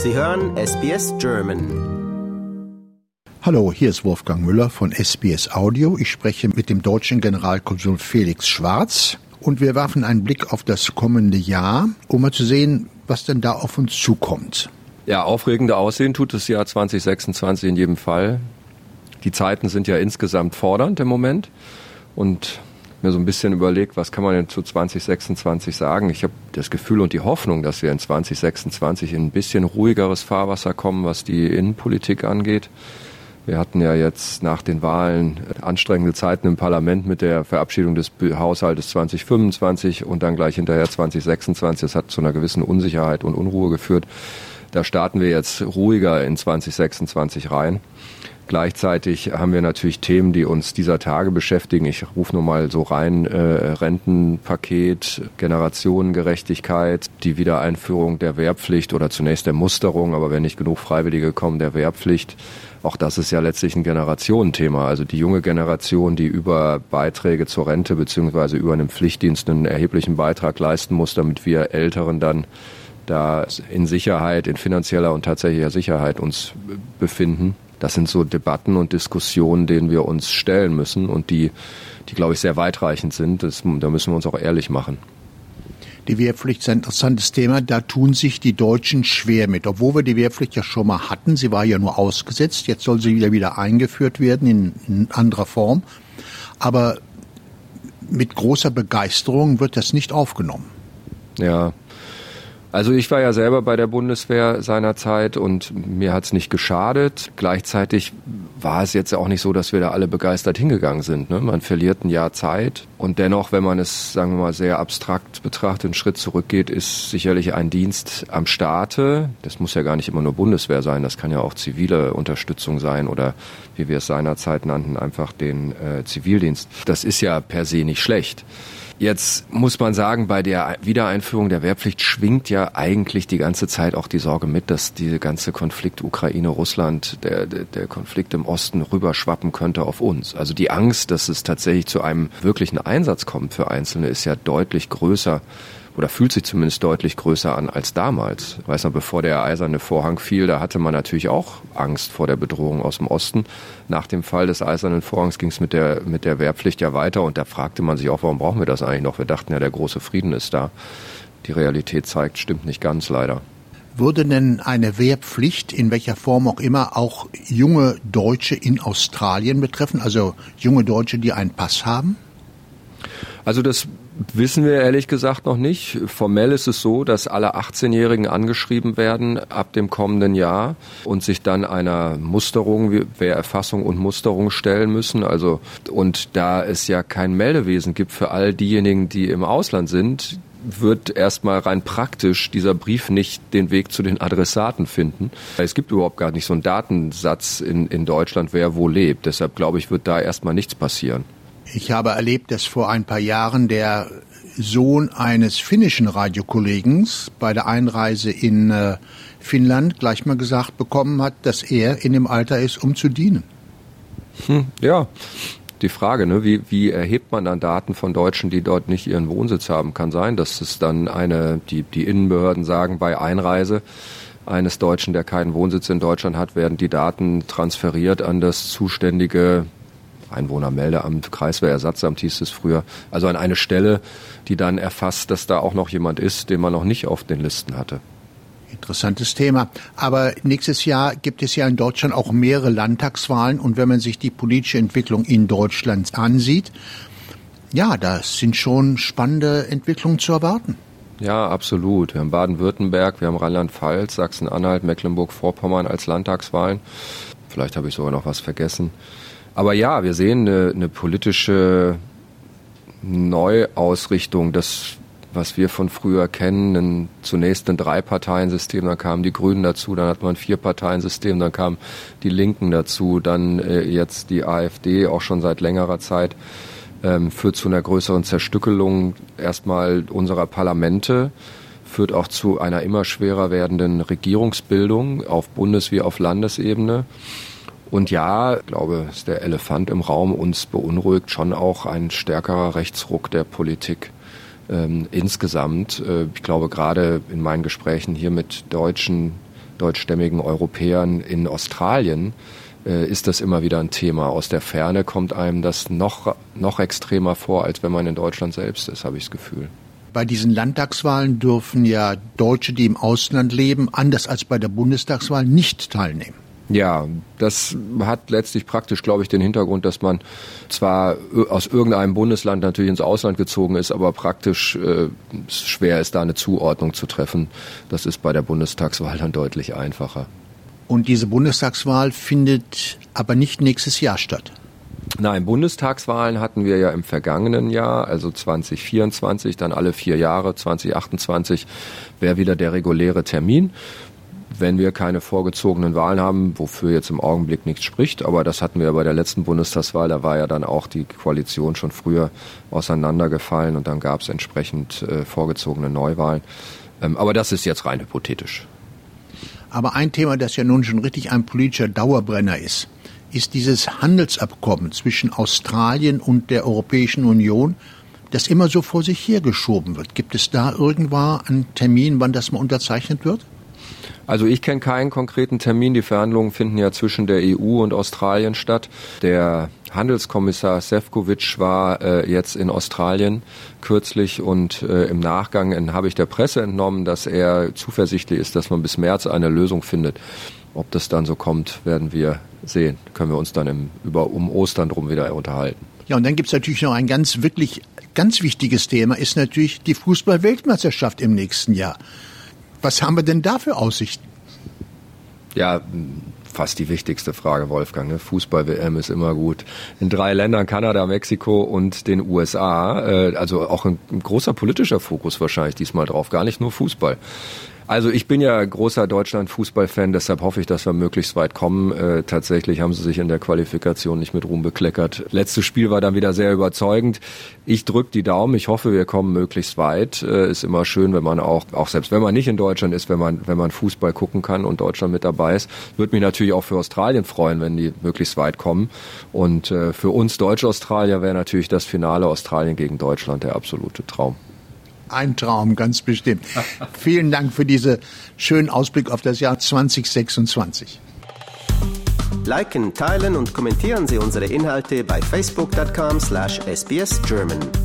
Sie hören SBS German. Hallo, hier ist Wolfgang Müller von SBS Audio. Ich spreche mit dem deutschen Generalkonsul Felix Schwarz und wir werfen einen Blick auf das kommende Jahr, um mal zu sehen, was denn da auf uns zukommt. Ja, aufregender aussehen tut das Jahr 2026 in jedem Fall. Die Zeiten sind ja insgesamt fordernd im Moment und mir so ein bisschen überlegt, was kann man denn zu 2026 sagen. Ich habe das Gefühl und die Hoffnung, dass wir in 2026 in ein bisschen ruhigeres Fahrwasser kommen, was die Innenpolitik angeht. Wir hatten ja jetzt nach den Wahlen anstrengende Zeiten im Parlament mit der Verabschiedung des Haushaltes 2025 und dann gleich hinterher 2026. Das hat zu einer gewissen Unsicherheit und Unruhe geführt. Da starten wir jetzt ruhiger in 2026 rein. Gleichzeitig haben wir natürlich Themen, die uns dieser Tage beschäftigen. Ich rufe nur mal so rein, Rentenpaket, Generationengerechtigkeit, die Wiedereinführung der Wehrpflicht oder zunächst der Musterung, aber wenn nicht genug Freiwillige kommen, der Wehrpflicht. Auch das ist ja letztlich ein Generationenthema. Also die junge Generation, die über Beiträge zur Rente beziehungsweise über einen Pflichtdienst einen erheblichen Beitrag leisten muss, damit wir Älteren dann da in Sicherheit, in finanzieller und tatsächlicher Sicherheit uns befinden. Das sind so Debatten und Diskussionen, denen wir uns stellen müssen und die glaube ich, sehr weitreichend sind. Da müssen wir uns auch ehrlich machen. Die Wehrpflicht ist ein interessantes Thema. Da tun sich die Deutschen schwer mit. Obwohl wir die Wehrpflicht ja schon mal hatten. Sie war ja nur ausgesetzt. Jetzt soll sie wieder eingeführt werden in anderer Form. Aber mit großer Begeisterung wird das nicht aufgenommen. Ja. Also ich war ja selber bei der Bundeswehr seinerzeit und mir hat's nicht geschadet. Gleichzeitig war es jetzt auch nicht so, dass wir da alle begeistert hingegangen sind. Ne? Man verliert ein Jahr Zeit und dennoch, wenn man es, sagen wir mal, sehr abstrakt betrachtet, einen Schritt zurückgeht, ist sicherlich ein Dienst am Staate. Das muss ja gar nicht immer nur Bundeswehr sein, das kann ja auch zivile Unterstützung sein oder, wie wir es seinerzeit nannten, einfach den Zivildienst. Das ist ja per se nicht schlecht. Jetzt muss man sagen, bei der Wiedereinführung der Wehrpflicht schwingt ja eigentlich die ganze Zeit auch die Sorge mit, dass diese ganze Konflikt Ukraine-Russland, der Konflikt im Osten rüberschwappen könnte auf uns. Also die Angst, dass es tatsächlich zu einem wirklichen Einsatz kommt für Einzelne, ist ja deutlich größer oder fühlt sich zumindest deutlich größer an als damals. Ich weiß noch, bevor der eiserne Vorhang fiel, da hatte man natürlich auch Angst vor der Bedrohung aus dem Osten. Nach dem Fall des eisernen Vorhangs ging es mit der Wehrpflicht ja weiter und da fragte man sich auch, warum brauchen wir das eigentlich noch? Wir dachten ja, der große Frieden ist da. Die Realität zeigt, stimmt nicht ganz leider. Würde denn eine Wehrpflicht, in welcher Form auch immer, auch junge Deutsche in Australien betreffen? Also junge Deutsche, die einen Pass haben? Also das wissen wir ehrlich gesagt noch nicht. Formell ist es so, dass alle 18-Jährigen angeschrieben werden ab dem kommenden Jahr und sich dann einer Musterung, Wehrerfassung und Musterung stellen müssen. Also, und da es ja kein Meldewesen gibt für all diejenigen, die im Ausland sind, wird erstmal rein praktisch dieser Brief nicht den Weg zu den Adressaten finden. Es gibt überhaupt gar nicht so einen Datensatz in Deutschland, wer wo lebt. Deshalb glaube ich, wird da erstmal nichts passieren. Ich habe erlebt, dass vor ein paar Jahren der Sohn eines finnischen Radiokollegen bei der Einreise in Finnland gleich mal gesagt bekommen hat, dass er in dem Alter ist, um zu dienen. Ja, die Frage, ne, wie erhebt man dann Daten von Deutschen, die dort nicht ihren Wohnsitz haben? Kann sein, dass es dann die Innenbehörden sagen, bei Einreise eines Deutschen, der keinen Wohnsitz in Deutschland hat, werden die Daten transferiert an das zuständige Einwohnermeldeamt, Kreiswehrersatzamt hieß es früher, also an eine Stelle, die dann erfasst, dass da auch noch jemand ist, den man noch nicht auf den Listen hatte. Interessantes Thema. Aber nächstes Jahr gibt es ja in Deutschland auch mehrere Landtagswahlen und wenn man sich die politische Entwicklung in Deutschland ansieht, ja, da sind schon spannende Entwicklungen zu erwarten. Ja, absolut. Wir haben Baden-Württemberg, wir haben Rheinland-Pfalz, Sachsen-Anhalt, Mecklenburg-Vorpommern als Landtagswahlen. Vielleicht habe ich sogar noch was vergessen. Aber ja, wir sehen eine politische Neuausrichtung, das, was wir von früher kennen, zunächst ein 3-Parteien-System, dann kamen die Grünen dazu, dann hat man ein 4-Parteien-System, dann kamen die Linken dazu, dann jetzt die AfD, auch schon seit längerer Zeit, führt zu einer größeren Zerstückelung erstmal unserer Parlamente, führt auch zu einer immer schwerer werdenden Regierungsbildung auf Bundes- wie auf Landesebene. Und ja, ich glaube, ist der Elefant im Raum, uns beunruhigt schon auch ein stärkerer Rechtsruck der Politik insgesamt. Ich glaube, gerade in meinen Gesprächen hier mit Deutschen deutschstämmigen Europäern in Australien ist das immer wieder ein Thema. Aus der Ferne kommt einem das noch extremer vor, als wenn man in Deutschland selbst ist, habe ich das Gefühl. Bei diesen Landtagswahlen dürfen ja Deutsche, die im Ausland leben, anders als bei der Bundestagswahl nicht teilnehmen. Ja, das hat letztlich praktisch, glaube ich, den Hintergrund, dass man zwar aus irgendeinem Bundesland natürlich ins Ausland gezogen ist, aber praktisch schwer ist, da eine Zuordnung zu treffen. Das ist bei der Bundestagswahl dann deutlich einfacher. Und diese Bundestagswahl findet aber nicht nächstes Jahr statt. Nein, Bundestagswahlen hatten wir ja im vergangenen Jahr, also 2024, dann alle 4 Jahre, 2028 wäre wieder der reguläre Termin. Wenn wir keine vorgezogenen Wahlen haben, wofür jetzt im Augenblick nichts spricht, aber das hatten wir bei der letzten Bundestagswahl, da war ja dann auch die Koalition schon früher auseinandergefallen und dann gab es entsprechend vorgezogene Neuwahlen. Aber das ist jetzt rein hypothetisch. Aber ein Thema, das ja nun schon richtig ein politischer Dauerbrenner ist dieses Handelsabkommen zwischen Australien und der Europäischen Union, das immer so vor sich hergeschoben wird. Gibt es da irgendwann einen Termin, wann das mal unterzeichnet wird? Also ich kenne keinen konkreten Termin. Die Verhandlungen finden ja zwischen der EU und Australien statt. Der Handelskommissar Šefčovič war jetzt in Australien kürzlich und im Nachgang habe ich der Presse entnommen, dass er zuversichtlich ist, dass man bis März eine Lösung findet. Ob das dann so kommt, werden wir sehen. Können wir uns dann um Ostern drum wieder unterhalten. Ja, und dann gibt es natürlich noch ein ganz wichtiges Thema, ist natürlich die Fußball-Weltmeisterschaft im nächsten Jahr. Was haben wir denn da für Aussichten? Ja, fast die wichtigste Frage, Wolfgang. Ne? Fußball-WM ist immer gut. In 3 Ländern, Kanada, Mexiko und den USA. Also auch ein großer politischer Fokus wahrscheinlich diesmal drauf. Gar nicht nur Fußball. Also ich bin ja großer Deutschland-Fußball-Fan, deshalb hoffe ich, dass wir möglichst weit kommen. Tatsächlich haben sie sich in der Qualifikation nicht mit Ruhm bekleckert. Letztes Spiel war dann wieder sehr überzeugend. Ich drücke die Daumen, ich hoffe, wir kommen möglichst weit. Ist immer schön, wenn man auch selbst wenn man nicht in Deutschland ist, wenn man Fußball gucken kann und Deutschland mit dabei ist. Würde mich natürlich auch für Australien freuen, wenn die möglichst weit kommen. Und für uns Deutsch-Australier wäre natürlich das Finale Australien gegen Deutschland der absolute Traum. Ein Traum, ganz bestimmt. Vielen Dank für diesen schönen Ausblick auf das Jahr 2026. Liken, teilen und kommentieren Sie unsere Inhalte bei facebook.com/sbsgerman.